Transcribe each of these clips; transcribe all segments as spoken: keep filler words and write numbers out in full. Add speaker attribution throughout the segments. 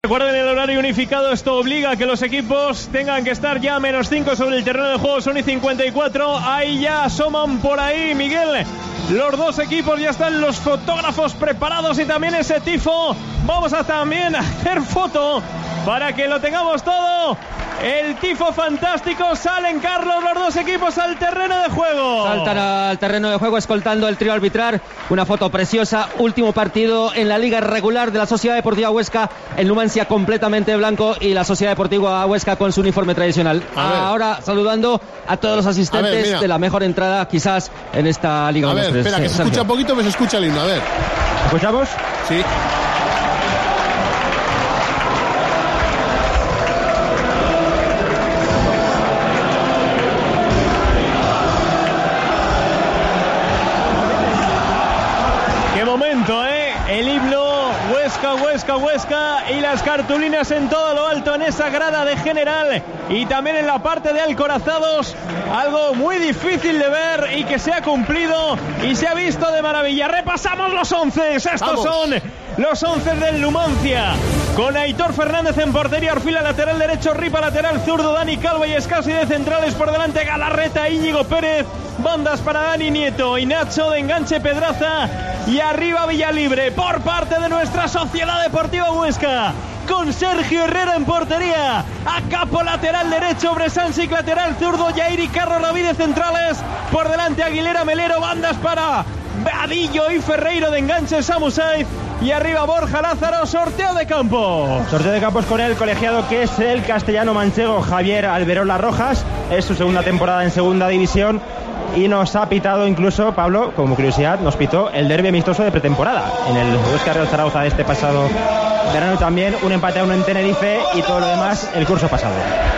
Speaker 1: Recuerden el horario unificado, esto obliga a que los equipos tengan que estar ya a menos cinco sobre el terreno de juego, son y cincuenta y cuatro, ahí ya asoman por ahí, Miguel, los dos equipos, ya están los fotógrafos preparados y también ese tifo, vamos a también hacer foto para que lo tengamos todo, el tifo fantástico, salen Carlos los dos equipos al terreno de juego.
Speaker 2: Saltan al terreno de juego escoltando el trío arbitral, una foto preciosa, último partido en la liga regular de la Sociedad Deportiva Huesca, el Numancia completamente blanco y la Sociedad Deportiva Huesca con su uniforme tradicional. Ahora saludando a todos los asistentes ver, de la mejor entrada quizás en esta liga.
Speaker 3: A ver, espera, que se Sergio. escucha poquito, pero se escucha el himno, a ver.
Speaker 2: ¿Escuchamos?
Speaker 3: Sí.
Speaker 1: Momento, ¿eh? El himno Huesca, Huesca, Huesca y las cartulinas en todo lo alto en esa grada de general y también en la parte de Alcorazados, algo muy difícil de ver y que se ha cumplido y se ha visto de maravilla. Repasamos los once, estos Vamos. son los once del Numancia, con Aitor Fernández en portería, Orfila lateral derecho, Ripa lateral zurdo, Dani Calvo y Escasi de centrales, por delante Galarreta, Íñigo Pérez, bandas para Dani Nieto y Nacho, de enganche Pedraza y arriba Villalibre por parte de nuestra Sociedad Deportiva Huesca, con Sergio Herrera en portería, a Capo lateral derecho, Bresansic lateral zurdo, Yair y Carlos David de centrales, por delante Aguilera, Melero, bandas para Vadillo y Ferreiro, de enganche Samu Saiz y arriba Borja Lázaro. Sorteo de campo.
Speaker 4: Sorteo de campos con el colegiado que es el castellano manchego Javier Alberola Rojas, es su segunda temporada en segunda división y nos ha pitado incluso, Pablo, como curiosidad, nos pitó el derbi amistoso de pretemporada en el Huesca Real Zaragoza de este pasado verano, también un empate a uno en Tenerife y todo lo demás el curso pasado.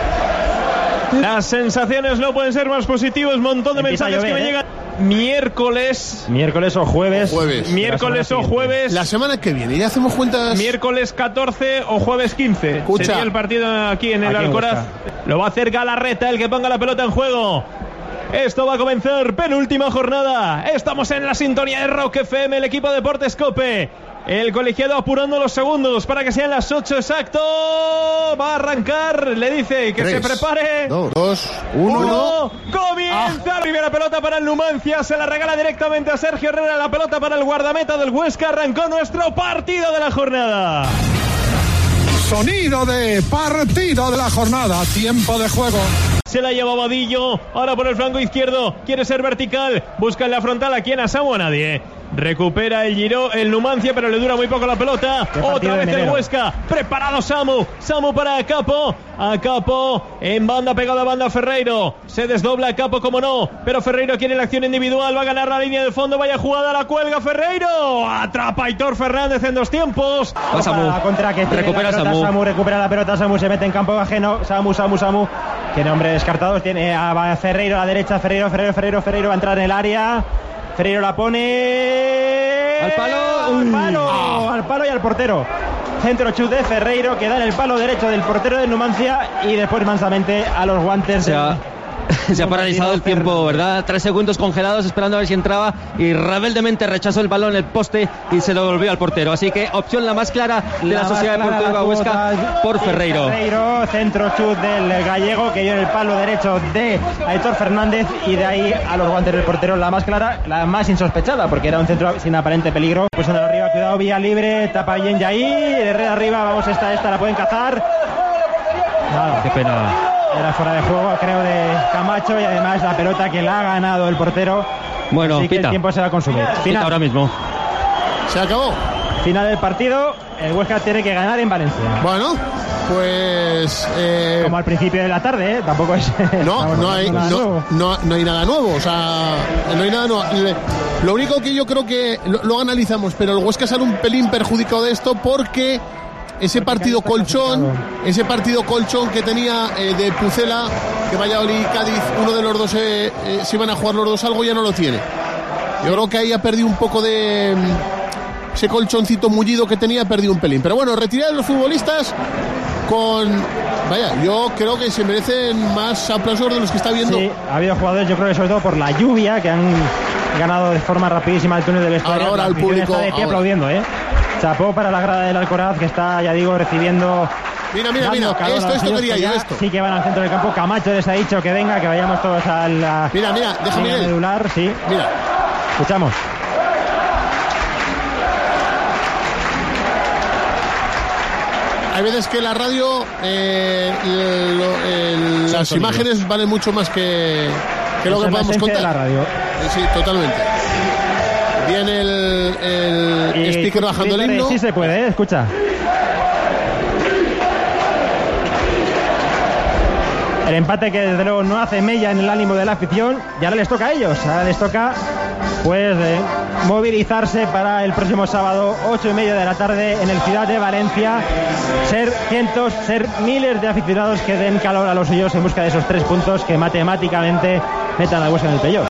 Speaker 1: Las sensaciones no pueden ser más positivas, montón de Empieza mensajes llover, que me ¿eh? llegan. Miércoles
Speaker 4: Miércoles o jueves,
Speaker 3: o jueves.
Speaker 1: Miércoles o jueves
Speaker 3: La semana que viene, ya hacemos cuentas.
Speaker 1: Miércoles catorce o jueves quince.
Speaker 3: Escucha.
Speaker 1: Sería el partido aquí en el
Speaker 4: Aquí
Speaker 1: Alcoraz. Lo va a hacer Galarreta, el que ponga la pelota en juego. Esto va a comenzar, penúltima jornada. Estamos en la sintonía de Rock F M, el equipo de Deportes Cope. El colegiado apurando los segundos para que sean las ocho exacto. Va a arrancar, le dice que
Speaker 3: Tres,
Speaker 1: se prepare.
Speaker 3: Dos, dos uno.
Speaker 1: uno. Comienza. Ah. Primera pelota para el Numancia. Se la regala directamente a Sergio Herrera. La pelota para el guardameta del Huesca. Arrancó nuestro partido de la jornada.
Speaker 5: Sonido de partido de la jornada. Tiempo de juego.
Speaker 1: Se la lleva Vadillo. Ahora por el flanco izquierdo. Quiere ser vertical. Busca en la frontal. ¿A quién? ¿A Samu? A nadie. Recupera el Giro, el Numancia, pero le dura muy poco la pelota. Otra vez el Huesca. Preparado Samu. Samu para Capo. A Capo. En banda, pegada a banda Ferreiro. Se desdobla a Capo, como no. Pero Ferreiro quiere la acción individual. Va a ganar la línea de fondo. Vaya jugada, la cuelga Ferreiro. Atrapa a Aitor Fernández en dos tiempos.
Speaker 4: Va Samu. La contra que recupera la Samu. Samu. Recupera la pelota. Samu se mete en campo ajeno. Samu, Samu, Samu. Tiene hombres descartados. Tiene a Ferreiro a la derecha. Ferreiro, Ferreiro, Ferreiro, Ferreiro. Va a entrar en el área. Ferreiro la pone
Speaker 2: al palo,
Speaker 4: al palo, ah. al palo y al portero. Centro chut de Ferreiro que da en el palo derecho del portero del Numancia y después mansamente a los guantes.
Speaker 2: O sea, se ha paralizado el tiempo, ¿verdad? Tres segundos congelados esperando a ver si entraba y rebeldemente rechazó el balón en el poste y se lo volvió al portero. Así que opción la más clara de la, la Sociedad Deportiva Huesca por Ferreiro.
Speaker 4: Ferreiro, centro chut del gallego que dio en el palo derecho de Aitor Fernández y de ahí a los guantes del portero. La más clara, la más insospechada porque era un centro sin aparente peligro. Pues en el arriba, cuidado, vía libre, tapa bien Yair, de red arriba, vamos, esta, esta la pueden cazar.
Speaker 2: Nada, qué pena.
Speaker 4: Era fuera de juego, creo, de Camacho y además la pelota que la ha ganado el portero.
Speaker 2: Bueno,
Speaker 4: así que
Speaker 2: pita.
Speaker 4: El tiempo se va a consumir.
Speaker 2: Final ahora mismo.
Speaker 3: Se acabó.
Speaker 4: Final del partido. El Huesca tiene que ganar en Valencia.
Speaker 3: Bueno, pues eh...
Speaker 4: como al principio de la tarde, ¿eh? Tampoco es.
Speaker 3: No, no hay, no, no, no hay nada nuevo. O sea, no hay nada nuevo. Lo único que yo creo que lo, lo analizamos, pero el Huesca sale un pelín perjudicado de esto porque ese partido colchón, ese partido colchón que tenía eh, de Pucela, que Valladolid y Cádiz, uno de los dos eh, eh, se iban a jugar los dos algo, ya no lo tiene. Yo creo que ahí ha perdido un poco de ese colchoncito mullido que tenía, ha perdido un pelín. Pero bueno, retirar a los futbolistas con, vaya, yo creo que se merecen más aplausos de los que está viendo.
Speaker 4: Sí, ha habido jugadores, yo creo que sobre todo por la lluvia, que han ganado de forma rapidísima el túnel de vestuario.
Speaker 3: Ahora, ahora el público
Speaker 4: está de pie
Speaker 3: ahora.
Speaker 4: aplaudiendo, ¿eh? chapó para la grada del Alcoraz, que está, ya digo, recibiendo...
Speaker 3: Mira, mira, mira, esto, esto quería yo, esto.
Speaker 4: Sí que van al centro del campo. Camacho les ha dicho que venga, que vayamos todos a la...
Speaker 3: Mira, mira, déjame ver.
Speaker 4: Medular, sí.
Speaker 3: Mira.
Speaker 4: Escuchamos.
Speaker 3: Hay veces que la radio, eh, lo, el, las sonido. Imágenes valen mucho más que, que lo que podamos contar.
Speaker 4: De la radio.
Speaker 3: Sí, totalmente. Viene el, el y speaker bajando el himno.
Speaker 4: Sí se puede, ¿eh? Escucha. El empate que desde luego no hace mella en el ánimo de la afición, y ahora les toca a ellos, ahora les toca pues eh, movilizarse para el próximo sábado, ocho y media de la tarde en el Ciudad de Valencia, ser cientos, ser miles de aficionados que den calor a los suyos en busca de esos tres puntos que matemáticamente metan al Huesca en el playoff.